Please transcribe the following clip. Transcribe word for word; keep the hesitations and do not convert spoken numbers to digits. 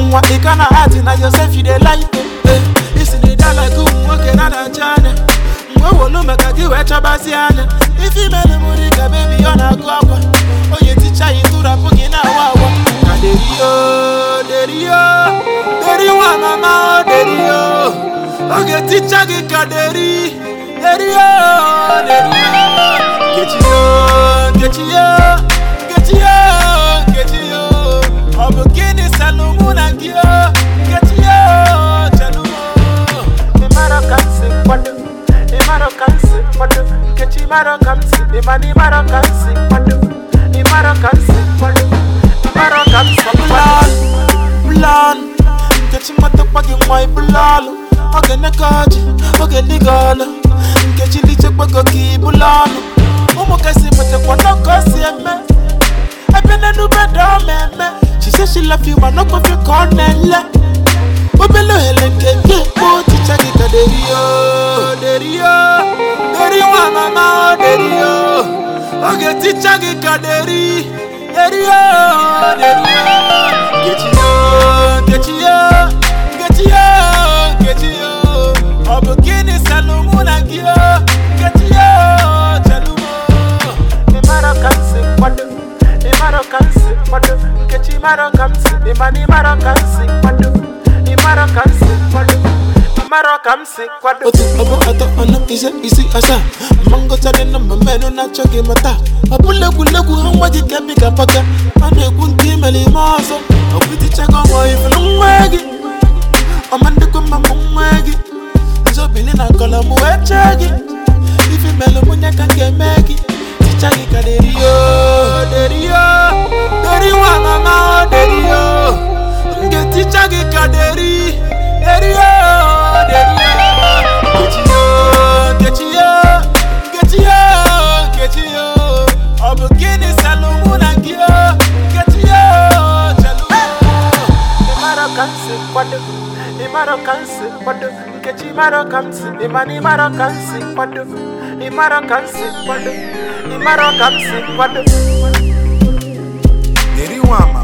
Mwa ikana hati na yourself you dey like it. Isi ni dala ku mwoke na da chane. Mwe wolo meka giwe chabasiane. Ifi mele murika baby yona guagwa. Oye ticha yitura pugi na wawa. Na derio, derio. Deri wa mama o derio. Oge ticha gika deri. Derio, derio. Gechiyo, gechiyo. Gechiyo, gechiyo. Obukini salumuna giyo. Gechiyo, chalumo. Imaro kansi kwadu. Imaro kansi kwadu. Gechi maro kansi. Imani maro kansi kwadu. Imaro kansi kwadu. Imaro kansi kwadu. Bulan. Gechi matapagi mwai bulalo. Oge nekaji. Oge ligala. Gechi liche kwago ki bulano. Umu kasi mate kwa noko sieme. Ebene nube do meme. She says she love you, but no coffee cornella. Ubelo hele keke, oh ticha gika derio, derio, derio mama oh derio. Oge ticha gika deri, derio, derio. Gechiyo, gechiyo, gechiyo, gechiyo. Obukini salumuna giyo, gechiyo, chalumo. Imaro kansi kwadu, imaro kansi kwadu. Gechi maro kamsi, imani maro kamsi kwadu. Imaro kamsi kwadu, imaro kamsi kwadu. Oti abo ato ono ise isi asa. Mango tane na mameno na choge mata. Abule gulegu hamwa jikebi kapaka. Ane kunti meli maso. Obiti chego mo ifulu mwegi. Omande kumba mwegi. Nzo bini na kola muwechegi. Ifi melo munya kange megi. Tichagi kaderio, derio. Deri wa mama o derio. Nge tichagi kaderi. Derio, derio. Gechiyo, gechiyo. Gechiyo, gechiyo. Obukini salumuna giyo. Gechiyo, chalumo. Imaro kansi kwadu. Imaro kansi kwadu. Gechi maro kansi. Imani maro kansi kwadu. Imaro kansi kwadu. Imaro kansi kwadu. Deri wa